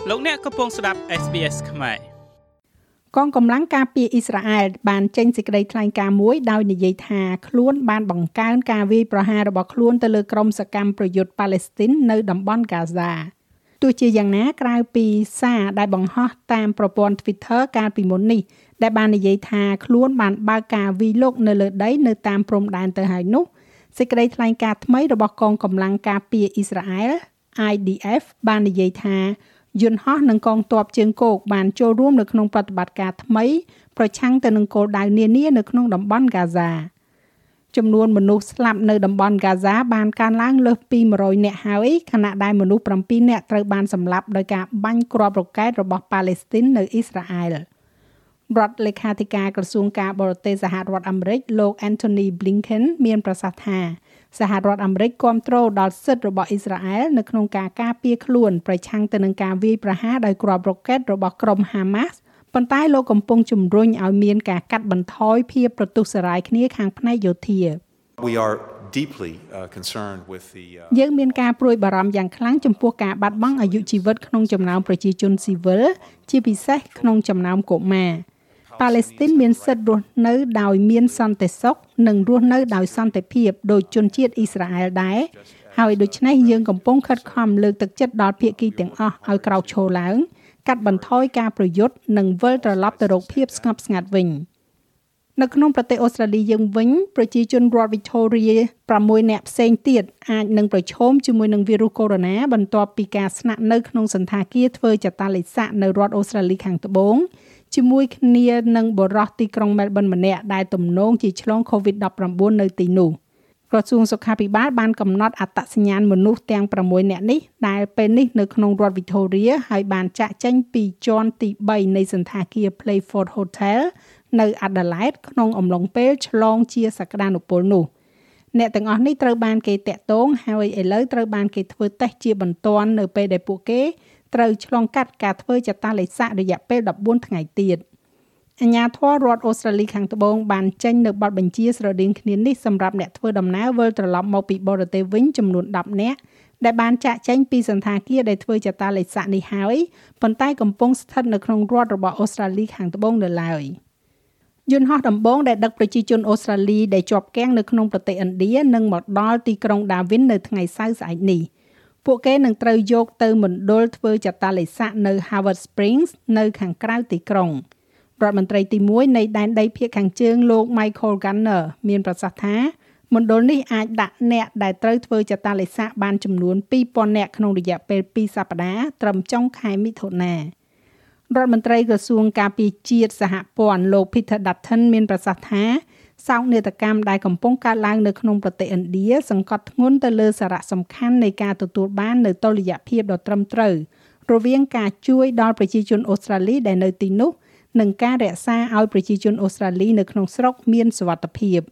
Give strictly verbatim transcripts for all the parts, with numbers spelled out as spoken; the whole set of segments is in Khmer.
លោកអ្នកកំពុងស្ដាប់ เอส บี เอส ខ្មែរកងកម្លាំងការពារអ៊ីស្រាអែលបានចេញសេចក្តីថ្លែងការណ៍មួយដោយនិយាយថាខ្លួនបានបង្កើនការវាយប្រហាររបស់ខ្លួនទៅលើក្រុមសកម្មប្រយុទ្ធប៉ាឡេស្ទីននៅតំបន់ហ្គាហ្សាទោះជាយ៉ាងណាក្រៅពីសារដែលបង្ហោះតាមប្រព័ន្ធ Twitter កាលពីមុននេះដែលបាននិយាយថាខ្លួនបានបើកការវាយលុកនៅលើដីនៅតាមព្រំដែនទៅហើយនោះសេចក្តីថ្លែងការណ៍ថ្មីរបស់កងកម្លាំងការពារអ៊ីស្រាអែល I D F បាននិយាយថាយន្តហោះនិងកងទ័ពជើងគោកបានចូលរួមនៅក្នុងប្រតិបត្តិការថ្មីប្រឆាំងទៅនឹងគោលដៅនានានៅក្នុងតំបន់ហ្គាហ្សាចំនួនមនុស្សស្លាប់នៅតំបន់ហ្គាហ្សាបានកើនឡើងលើសពីone hundredនាក់ហើយខណៈដែលមនុស្សsevenនាក់ត្រូវបានសម្លាប់ដោយការបាញ់គ្រាប់រ៉ុកែតរបស់ប៉ាឡេស្ទីននៅអ៊ីស្រាអែលរដ្ឋលេខាធិការក្រសួងការបរទេសសហរដ្ឋអាមេរិកលោក Antony Blinken មានប្រសាសន៍ថាសហរដ្ឋអាមេរិកគាំទ្រដល់សិទ្ធិរបស់អ៊ីស្រាអែលនៅក្នុងការការពារខ្លួនប្រឆាំងទៅនឹងការវាយប្រហារដោយគ្រាប់រ៉ុកែតរបស់ក្រុម Hamas ប៉ុន្តែលោកកំពុងជំរុញឲ្យមានការកាត់បន្ថយភាពប្រទុសរាយគ្នាខាងផ្នែកយោធា We are deeply uh, concerned with the យើងមានការព្រួយបារម្ភយ៉ាងខ្លាំងចំពោះការបាត់បង់អាយុជីវិតក្នុងចំណោមប្រជាជនស៊ីវិលជាពិសេសក្នុងចំណោមកុមារប៉ាឡេស្ទីនមានសិទ្ធិរស់នៅដោយមានសន្តិសុខនិងរស់នៅដោយសន្តិភាពដោយជនជាតិអ៊ីស្រាអែលដែរហើយដូច្នេះយើងកំពុងខិតខំលើកទឹកចិត្តដល់ភាគីទាំងអស់ឲ្យក្រោកឈរឡើងកាត់បន្ថយការប្រយុទ្ធនិងវិលត្រឡប់ទៅរកភាពស្ងប់ស្ងាត់វិញនៅក្នុងប្រទេសអូស្ត្រាលីយើងវិញប្រជាជនរដ្ឋ Victoria sixនាក់ផ្សេងទៀតអាចនឹងប្រឈមជាមួយនឹងវីរុសកូវីដ -19 បន្ទាប់ពីការស្នាក់នៅក្នុងសន្តាគារធ្វើចតាឡេសាក់នៅរដ្ឋអូស្ត្រាលីខាងត្បូងជាមួយគ្នានឹងបុរសទីក្រុង Melbourne ម្នាក់ដែលទំនងជាឆ្លង COVID nineteen នៅទីនោះក្រសួងសុខាភិបាលបានកំណត់អត្តសញ្ញាណមនុស្សទាំងsixនាក់នេះដែលពេលនេះនៅក្នុងរដ្ឋ Victoria ហើយបានចាក់ចេញពីជាន់ទីthreeនៃសន្តាគារ Playford Hotel នៅ Adelaide ក្នុងអំឡុងពេលឆ្លងជាសក្តានុពលនោះអ្នកទាំងអស់នេះត្រូវបានគេតាក់ទងហើយឥឡូវត្រូវបានគេធ្វើតេស្តជាបន្ទាន់នៅពេលដែលពួកគេត្រូវឆ្លងកាត់ការធ្វើចតាឡេសាក់រយៈពេលfourteenថ្ងៃទៀតអាជ្ញាធររដ្ឋអូស្ត្រាលីខាងត្បូងបានចេញនៅបទបញ្ជាស្រដៀងគ្នានេះសម្រាប់អ្នកធ្វើដំណើរវិលត្រឡប់មកពីបរទេសវិញចំនួនtenនាក់ដែលបានចាក់ចេញពីសន្តាគារដែលធ្វើចតាឡេសាក់នេះហើយប៉ុន្តែកំពុងស្ថិតនៅក្នុងរដ្ឋរបស់អូស្ត្រាលីខាងត្បូងនៅឡើយយន្តហោះដំបូងដែលដឹកប្រជាជនអូស្ត្រាលីដែលជាប់គាំងនៅក្នុងប្រទេសឥណ្ឌានឹងមកដល់ទីក្រុង Darwin នៅថ្ងៃសៅរ៍ស្អែកនេះពួកគេនឹងត្រូវយកទៅមណ្ឌលធ្វើចតាឡេសាក់នៅ Howard Springs នៅខាងក្រៅទីក្រុងរដ្ឋមន្ត្រីទីoneនៃដែនដីភាគខាងជើងលោក Michael Gunner មានប្រសាសន៍ថាមណ្ឌលនេះអាចដាក់អ្នកដែលត្រូវធ្វើចតាឡេសាក់បានចំនួនtwo thousandនាក់ក្នុងរយៈពេលtwoសប្តាហ៍ត្រឹមចុងខែមិថុនារដ្ឋមន្ត្រីក្រសួងការពារជាតិសហព័ន្ធលោក Peter Dutton មានប្រសាសន៍ថាសោកនាដកម្មដែលកំពុងកើតឡើងនៅក្នុងប្រទេសឥណ្ឌាសង្កត់ធ្ងន់ទៅលើសារៈសំខាន់នៃការទទួលបាននូវតុល្យភាពដ៏ត្រឹមត្រូវរវាងការជួយដល់ប្រជាជនអូស្ត្រាលីដែលនៅទីនោះនិងការរក្សាឲ្យប្រជាជនអូស្ត្រាលីនៅក្នុងស្រុកមានសុវត្ថិភាព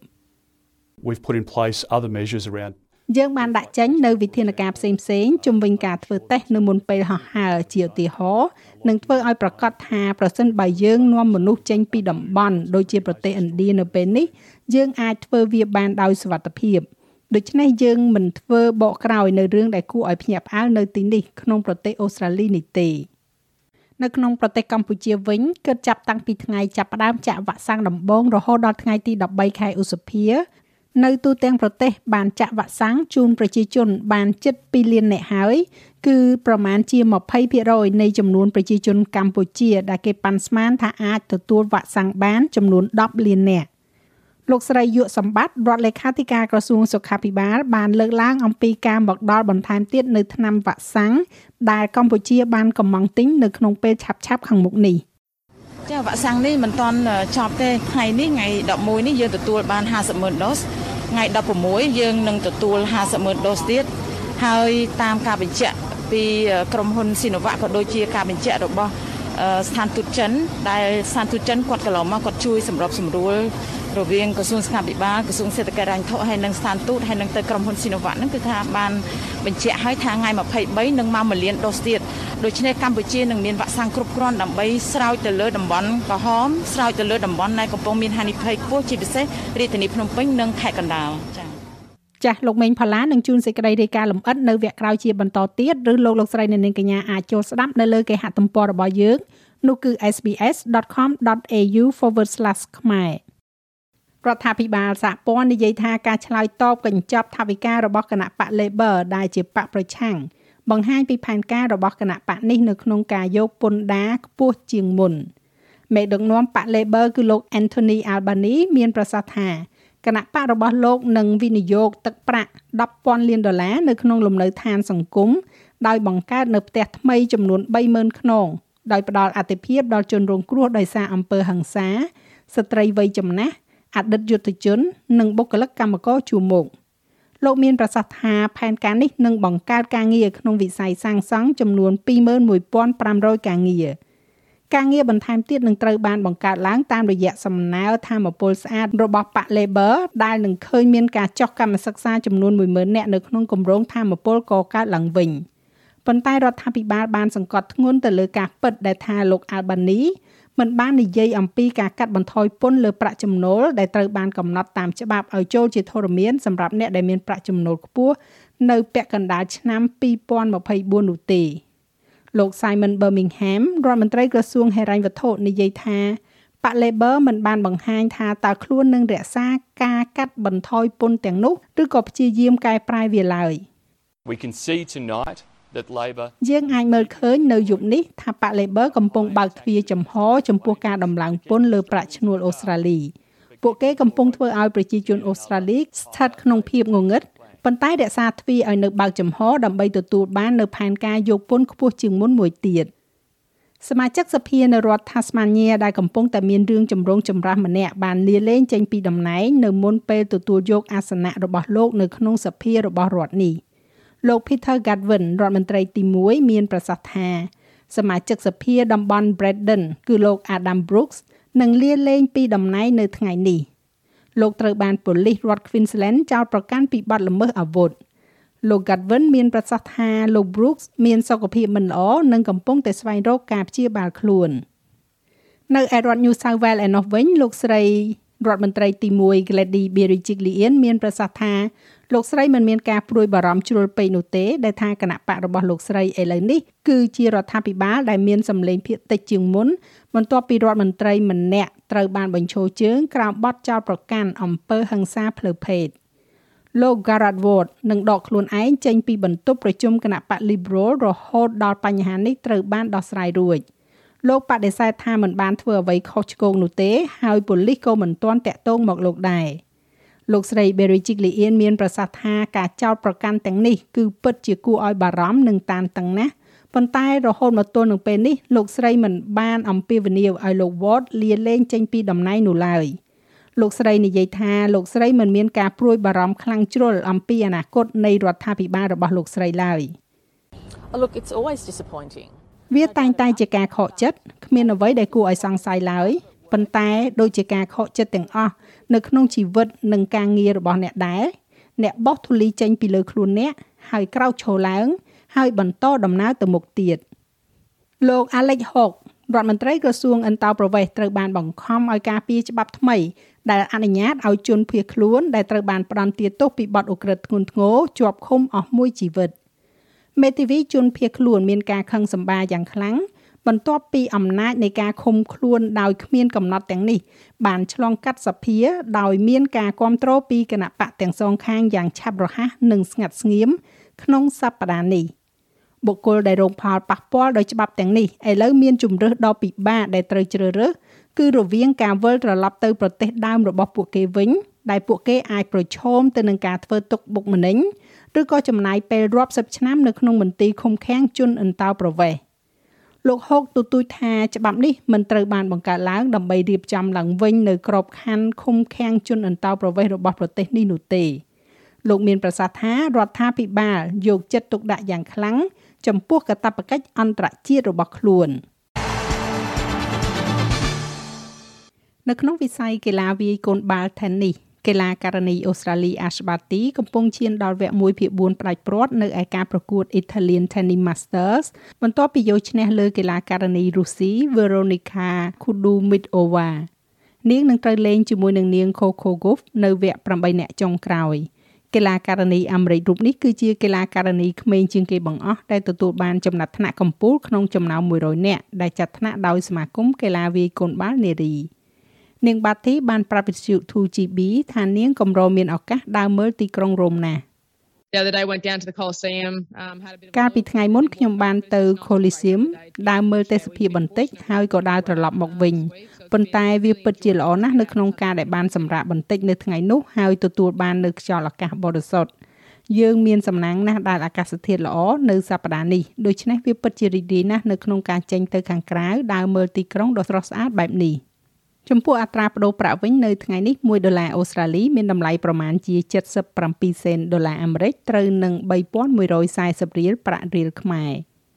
We've put in place other measures around យើងបានដាក់ចេញនៅវិធានការផ្សេងៗជំវិញការធ្វើតេស្តនៅមុនពេលហោះហើរជាឧទាហរណ៍នឹងធ្វើឲ្យប្រកាសថាប្រសិនបើយើងនាំមនុស្សចេញពីតំបន់ដូចជាប្រទេសឥណ្ឌានៅពេលនេះយើងអាចធ្វើវាបានដោយសុវត្ថិភាពដូច្នេះយើងមិនធ្វើបកក្រោយនៅរឿងដែលគួរឲ្យភ្ញាក់ផ្អើលនៅទីនេះក្នុងប្រទេសអូស្ត្រាលីនេះទេនៅក្នុងប្រទេសកម្ពុជាវិញគិតចាប់តាំងពីថ្ងៃចាប់ផ្ដើមចាក់វ៉ាក់សាំងដំបូងរហូតដល់ថ្ងៃទីthirteenខែឧសភានៅទូទាំងប្រទេសបានចាក់វ៉ាក់សាំងជូនប្រជាជនបានជិតtwoលាននាក់ហើយគឺប្រមាណជាtwenty percentនៃចំនួនប្រជាជនកម្ពុជាដែលគេប៉ាន់ស្មានថាអាចទទួលវ៉ាក់សាំងបានចំនួនtenលាននាក់លោកស្រីយុសម្បត្តិរដ្ឋលេខាធិការក្រសួងសុខាភិបាលបានលើកឡើងអំពីការមកដល់បន្ថែមទៀតនៅថ្នាំវ៉ាក់សាំងដែលកម្ពុជាបានកំងទិញនៅក្នុងពេលឆាប់ៗខាងមុខនេះចាវ៉ាក់សាំងនេះមិនទាន់ចប់ទេថ្ងៃនេះថ្ងៃelevenនេះយើងទទួលបានfifty thousandដូសថ្ងៃsixteenយើងនឹងទទួលfifty thousandដូសទៀតហើយតាមការបញ្ជាក់ពីក្រុមហ៊ុន Sinovac ក៏ដូចជាការបញ្ជាក់របស់ស្ថានទូតចិនដែលស្ថានទូតចិនគាត់កន្លងមកគាត់ជួយសម្របសម្រួលរវាងក្រសួងសុខាភិបាលក្រសួងសេដ្ឋកិច្ចហិរញ្ញវត្ថុហើយនិងស្ថានទូតហើយនឹងទៅក្រុមហ៊ុន Sinovac ហ្នឹងគឺថាបានបញ្ជាក់ឲ្យថាថ្ងៃtwenty-threeនឹងមកoneលានដូសទៀតដូច្នេះកម្ពុជានឹងមានវ៉ាក់សាំងគ្រប់គ្រាន់ដើម្បីស្រោចទៅលើតំបន់ក្រហមស្រោចទៅលើតំបន់ដែលកំពុងមានហានិភ័យខ្ពស់ជាពិសេសរាជធានីភ្នំពេញនិងខេត្តកណ្ដាលចា៎ចាស់លោកមេងផល្លានឹងជួនសេចក្តីរាយការណ៍លម្អិតនៅវគ្គក្រោយជាបន្តទៀតឬលោកលោកស្រីអ្នកនាងកញ្ញាអាចចូលស្ដាប់នៅលើគេហទំព័ររបស់យើងនោះគឺ ét bê ét chấm com chấm a u forward slash ខ្មែររដ្ឋាភិបាលសហព័ន្ធនិយាយថាការឆ្លើយតបកញ្ចប់ថវិការបស់គណៈបក Labor ដែលជាបកប្រឆាំងបង្ហាញពីផែនការរបស់គណៈបកនេះនៅក្នុងការយកពន្ធដារខ្ពស់ជាងមុនមេដឹកនាំបក Labor គឺលោក Anthony Albanese មានប្រសាសន៍ថាគណៈបករបស់លោកនឹងវិនិយោគទឹកប្រាក់ដប់ពាន់លានដុល្លារនៅក្នុងលំនៅឋានសង្គមដោយបង្កើតនៅផ្ទះថ្មីចំនួនបីម៉ឺនខ្នងដោយផ្ដល់អាទិភាពដល់ជនរងគ្រោះដោយសារអំពើហិង្សាស្ត្រីវ័យចំណាស់អតីតយុទ្ធជននិងបុគ្គលិកកម្មករជួរមុខលោកមានប្រសាសន៍ថាផែនការនេះនឹងបង្កើតការងារក្នុងវិស័យសាងសង់ចំនួនពីរម៉ឺនមួយពាន់ប្រាំរយការងារការងារបន្ថែមទៀតនឹងត្រូវបានបង្កើតឡើងតាមរយៈសំណើថាមពលស្អាតរបស់បក Labor ដែលនឹងឃើញមានការចុះកម្មសិក្សាចំនួនមួយម៉ឺននាក់នៅក្នុងគម្រោងថាមពលកកើតឡើងវិញប៉ុន្តែរដ្ឋាភិបាលបានសង្កត់ធ្ងន់ទៅលើការពិតដែលថាលោក Albanese មិនបាននិយាយអំពីការកាត់បន្ថយពន្ធលើប្រាក់ចំណូលដែលត្រូវបានកំណត់តាមច្បាប់ឲ្យចូលជាធរមានសម្រាប់អ្នកដែលមានប្រាក់ចំណូលខ្ពស់នៅពាក់កណ្ដាលឆ្នាំពីរពាន់ម្ភៃបួននោះទេលោក Simon Birmingham រដ្ឋមន្ត្រីក្រសួងហិរញ្ញវត្ថុនិយាយថាបក Labor មិនបានបង្ហាញថាតើខ្លួននឹងរក្សាការកាត់បន្ថយពន្ធទាំងនោះឬក៏ព្យាយាមកែប្រែវាឡើយ We can see tonight that Labor យើងអាចមើលឃើញនៅយប់នេះថាបក Labor កំពុងបើកទ្វារចំហចំពោះការដំឡើងពន្ធលើប្រាក់ឈ្នួលអូស្ត្រាលីពួកគេកំពុងធ្វើឲ្យប្រជាជនអូស្ត្រាលីស្ថិតក្នុងភាពងងឹតប៉ុន្តែរក្សាទ្វារឲ្យនៅបើកចំហដើម្បីទទួលបាននៅផែនការយកពន្ធខ្ពស់ជាងមុនមួយទៀតសមាជិកសភានៅរដ្ឋ Tasmania ដែលកំពុងតែមានរឿងចម្រូងចម្រាសម្នាក់បានលាលែងចេញពីតំណែងនៅមុនពេលទទួលយកអាសនៈរបស់លោកនៅក្នុងសភារបស់រដ្ឋនេះលោក Peter Godwin រដ្ឋមន្ត្រីទីមួយមានប្រសាសន៍ថាសមាជិកសភាតំបន់ Braddon គឺលោក Adam Brooks នឹងលាលែងពីតំណែងនៅថ្ងៃនេះលោកត្រូវបានប៉ូលីសរដ្ឋ Queensland ចោទប្រកាន់ពីបទល្មើសអាវុធលោក Godwin មានប្រសាសន៍ថាលោក Brooks មានសុខភាពមិនល្អនិងកំពុងតែស្វែងរកការព្យាបាលខ្លួននៅឯរដ្ឋ New South Wales ឯណោះវិញលោកស្រីរដ្ឋមន្ត្រីទីមួយ Gladys Berejiklian មានប្រសាសន៍ថាលោកស្រីមិនមានការព្រួយបារម្ភជ្រុលពេកនោះទេដែលថាគណៈបករបស់លោកស្រីឥឡូវនេះគឺជារដ្ឋាភិបាលដែលមានសម្លេងភាគតិចជាងមុនបន្ទាប់ពីរដ្ឋមន្ត្រីម្នាក់ត្រូវបានបញ្ឈរជើងក្រោមបទចោទប្រកាន់អំពើហិង្សាផ្លូវភេទលោក Garrett Ward នឹងដកខ្លួនឯងចេញពីបន្ទប់ប្រជុំគណៈបក Liberal រហូតដល់បញ្ហានេះត្រូវបានដោះស្រាយរួចលោកបដិសេធថាមិនបានធ្វើអ្វីខុសឆ្គងនោះទេហើយប៉ូលីសក៏មិនទាន់តាក់ទងមកលោកដែរលោកស្រី Berejiklian មានប្រសាសន៍ថាការចោទប្រកាន់ទាំងនេះគឺពិតជាគួរឲ្យបារម្ភនិងតានតឹងណាស់ប៉ុន្តែរហូតមកទល់នឹងពេលនេះលោកស្រីមិនបានអំពាវនាវឲ្យលោក Ward លាលែងចេញពីតំណែងនោះឡើយលោកស្រីនិយាយថាលោកស្រីមិនមានការព្រួយបារម្ភខ្លាំងជ្រុលអំពីអនាគតនៃរដ្ឋាភិបាលរបស់លោកស្រីឡើយ Look, it's always disappointing. វាតែងតែជាការខកចិត្តគ្មានអ្វីដែលគួរឲ្យសង្ស័យឡើយប៉ុន្តែដូចជាការខកចិត្តទាំងអស់នៅក្នុងជីវិតនិងការងាររបស់អ្នកដែរអ្នកបោះធូលីចេញពីលើខ្លួនអ្នកហើយក្រោកឈរឡើងហើយបន្តដំណើរទៅមុខទៀតលោក Alex Hawke រដ្ឋមន្ត្រីក្រសួងអន្តោប្រវេសន៍ត្រូវបានបង្ខំឲ្យការពារច្បាប់ថ្មីដែលអនុញ្ញាតឲ្យជនភៀសខ្លួនដែលត្រូវបានផ្ដន្ទាទោសពីបទឧក្រិដ្ឋធ្ងន់ធ្ងរជាប់ឃុំអស់មួយជីវិតមេធាវីជនភៀសខ្លួនមានការខឹងសម្បារយ៉ាងខ្លាំងបន្ទាប់ពីអំណាចនៃការឃុំខ្លួនដោយគ្មានកំណត់ទាំងនេះបានឆ្លងកាត់សភាដោយមានការគាំទ្រពីគណៈបកទាំងសងខាងយ៉ាងឆាប់រហ័សនិងស្ងាត់ស្ងៀមក្នុងសប្តាហ៍នេះបុគ្គលដែលរងផលប៉ះពាល់ដោយច្បាប់ទាំងនេះឥឡូវមានជំរើសដ៏ពិបាកដែលត្រូវជ្រើសរើសគឺរវាងការវិលត្រឡប់ទៅប្រទេសដើមរបស់ពួកគេវិញដែលពួកគេអាចប្រឈមទៅនឹងការធ្វើទុកបុកម្នេញឬក៏ចំណាយពេលរាប់សិបឆ្នាំនៅក្នុងមន្ទីរឃុំឃាំងជនអន្តោប្រវេសន៍លោកហុកទទូចថាច្បាប់នេះមិនត្រូវបានបង្កើតឡើងដើម្បីរៀបចំឡើងវិញនៅក្របខ័ណ្ឌឃុំឃាំងជនអន្តោប្រវេសន៍របស់ប្រទេសនេះនោះទេលោកមានប្រសាសន៍ថារដ្ឋាភិបាលយកចិត្តទុកដាក់យ៉ាងខ្លាំងចំពោះកាតព្វកិច្ចអន្តរជាតិរបស់ខ្លួននៅក្នុងវិស័យកីឡាវាយកូនបាល់ Tennis កីឡាការិនីអូស្ត្រាលី Ash Barty កំពុងឈានដល់វគ្គមួយភាគបួនផ្ដាច់ព្រាត់នៅឯការប្រកួត Italian Tennis Masters បន្ទាប់ពីយកឈ្នះលើកីឡាការិនីរុស្ស៊ី Veronika Kudermetova នាងនឹងត្រូវលេងជាមួយនឹងនាង Coco Gauff នៅវគ្គប្រាំបីនាក់ចុងក្រោយកីឡាករនីអាមេរិករូបនេះគឺជាកីឡាករនីក្មេងជាងគេបង្អស់ដែលទទួលបានចំណាត់ថ្នាក់កំពូលក្នុងចំណោមមួយរយនាក់ដែលចាត់ថ្នាក់ដោយសមាគមកីឡាវាយកូនបាល់នារីនាងបាទីបានប្រាប់វិទ្យុ two G B ថានាងកម្រមានឱកាសដើរមើលទីក្រុងរ៉ូមណាស់ The other day went down to the Colosseum um had a bit of កាលពីថ្ងៃមុនខ្ញុំបានទៅ Colosseum ដើរមើលទេសភាពបន្តិចហើយក៏ដើរត្រឡប់មកវិញប៉ុន្តែវាពិតជាល្អណាស់នៅក្នុងការដែលបានសម្រាកបន្តិចនៅថ្ងៃនោះហើយទទួលបាននូវខ្យល់អាកាសបរិសុទ្ធយើងមានសំណាងណាស់ដែលអាកាសធាតុល្អនៅសប្តាហ៍នេះដូច្នេះវាពិតជារីករាយណាស់នៅក្នុងការចេញទៅខាងក្រៅដើរមើលទីក្រុងដ៏ស្រស់ស្អាតបែបនេះចំពោះអត្រាប្តូរប្រាក់វិញនៅថ្ងៃនេះមួយដុល្លារអូស្ត្រាលីមានតម្លៃប្រមាណជាเจ็ดสิบเจ็ดសេនដុល្លារអាមេរិកត្រូវនឹង三千一百四十រៀលប្រាក់រៀលខ្មែរ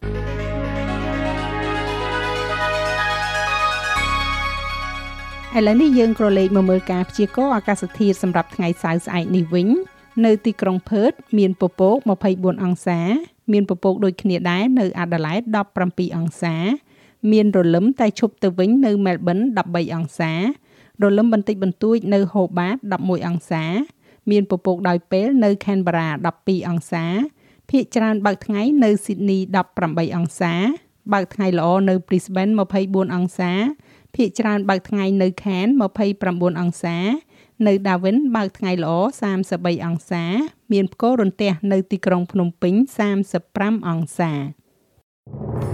ឥឡូវនេះយើងក៏លេខមកមើលការព្យាករណ៍អាកាសធាតុសម្រាប់ថ្ងៃសៅរ៍ស្អែកនេះវិញនៅទីក្រុងផឺតមានពពកยี่สิบสี่អង្សាមានពពកដូចគ្នាដែរនៅអាដាលេដsevenអង្សាមានរលឹមតែឈប់ទៅវិញនៅមែលប៊នthirteenអង្សារលឹមបន្តិចបន្តួចនៅហូបាតelevenអង្សាមានពពកដោយពេលនៅខេនបារ៉ាtwelveអង្សាភាគច្រើនបើកថ្ងៃនៅស៊ីដនីeighteenអង្សាបើកថ្ងៃល្អនៅ Brisbane twenty-fourអង្សាភាគច្រើនបើកថ្ងៃនៅ Cairns twenty-nineអង្សានៅ Darwin បើកថ្ងៃល្អthirty-threeអង្សាមានផ្គររន្ទះនៅទីក្រុងភ្នំពេញthirty-fiveអង្សា